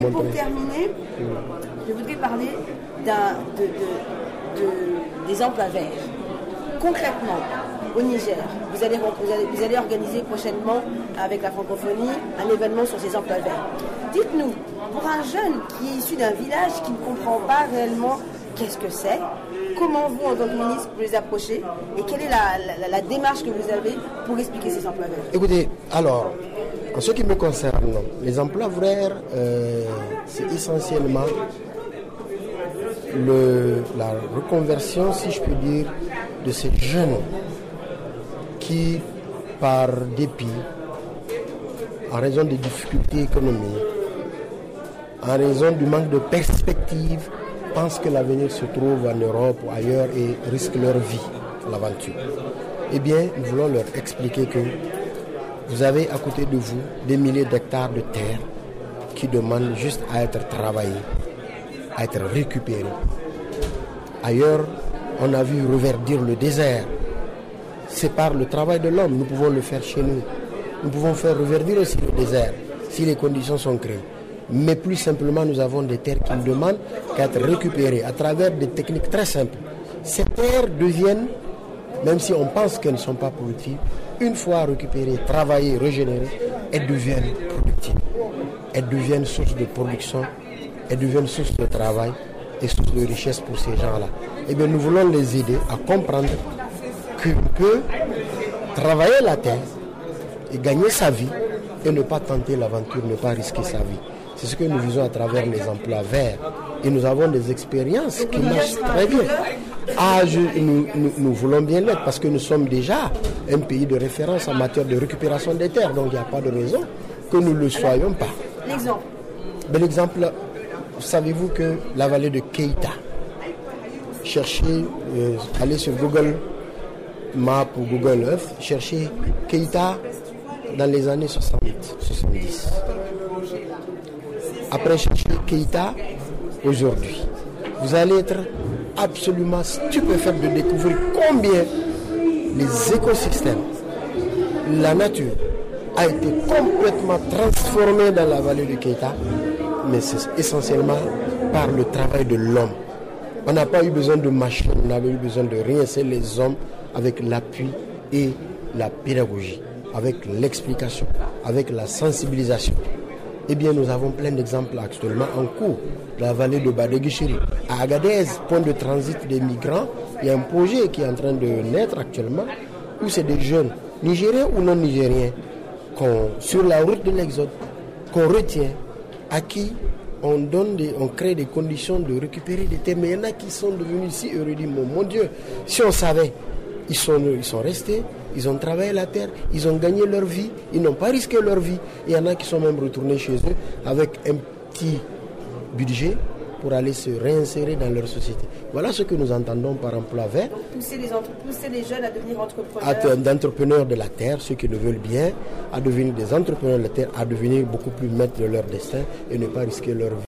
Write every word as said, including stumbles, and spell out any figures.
Pour terminer, je voudrais parler d'un, de, de, de, des emplois verts. Concrètement, au Niger, vous allez, vous, allez, vous allez organiser prochainement avec la francophonie un événement sur ces emplois verts. Dites-nous, pour un jeune qui est issu d'un village qui ne comprend pas réellement qu'est-ce que c'est, comment vous, en tant que ministre, vous les approchez et quelle est la, la, la démarche que vous avez pour expliquer ces emplois verts? Écoutez, alors, en ce qui me concerne, les emplois verts, euh, c'est essentiellement le, la reconversion, si je peux dire, de ces jeunes qui, par dépit, en raison des difficultés économiques, en raison du manque de perspective, pensent que l'avenir se trouve en Europe ou ailleurs et risquent leur vie à l'aventure. Eh bien, nous voulons leur expliquer que vous avez à côté de vous des milliers d'hectares de terre qui demandent juste à être travaillés, à être récupérés. Ailleurs, on a vu reverdir le désert. C'est par le travail de l'homme, nous pouvons le faire chez nous. Nous pouvons faire reverdir aussi le désert si les conditions sont créées. Mais plus simplement, nous avons des terres qui ne demandent qu'à être récupérées à travers des techniques très simples. Ces terres deviennent, même si on pense qu'elles ne sont pas productives, une fois récupérées, travaillées, régénérées, elles deviennent productives. Elles deviennent source de production, elles deviennent source de travail et source de richesse pour ces gens-là. Eh bien, nous voulons les aider à comprendre qu'on peut travailler la terre et gagner sa vie et ne pas tenter l'aventure, ne pas risquer sa vie. C'est ce que nous visons à travers les emplois verts. Et nous avons des expériences qui marchent très bien. Ah, je, nous, nous, nous voulons bien l'être parce que nous sommes déjà un pays de référence en matière de récupération des terres. Donc il n'y a pas de raison que nous ne le soyons pas. L'exemple. Ben, l'exemple, savez-vous que la vallée de Keïta, cherchez, euh, allez sur Google Maps ou Google Earth, cherchez Keïta dans les années soixante, soixante-dix. Après chercher Keïta aujourd'hui, vous allez être absolument stupéfait de découvrir combien les écosystèmes, la nature a été complètement transformée dans la vallée de Keïta, mais c'est essentiellement par le travail de l'homme. On n'a pas eu besoin de machines, on n'a pas eu besoin de rien, c'est les hommes avec l'appui et la pédagogie, avec l'explication, avec la sensibilisation. Eh bien, nous avons plein d'exemples actuellement en cours. La vallée de Badegishiri. À Agadez, point de transit des migrants, il y a un projet qui est en train de naître actuellement où c'est des jeunes, nigériens ou non nigériens, qu'on, sur la route de l'exode, qu'on retient, à qui on, donne des, on crée des conditions de récupérer des terres. Mais il y en a qui sont devenus si heureux, disent, mon, mon Dieu, si on savait, ils sont, ils sont restés. Ils ont travaillé la terre, ils ont gagné leur vie, ils n'ont pas risqué leur vie. Il y en a qui sont même retournés chez eux avec un petit budget pour aller se réinsérer dans leur société. Voilà ce que nous entendons par emploi vert. Donc pousser les, entre... pousser les jeunes à devenir entrepreneurs. D'entrepreneurs de la terre, ceux qui le veulent bien, à devenir des entrepreneurs de la terre, à devenir beaucoup plus maîtres de leur destin et ne pas risquer leur vie.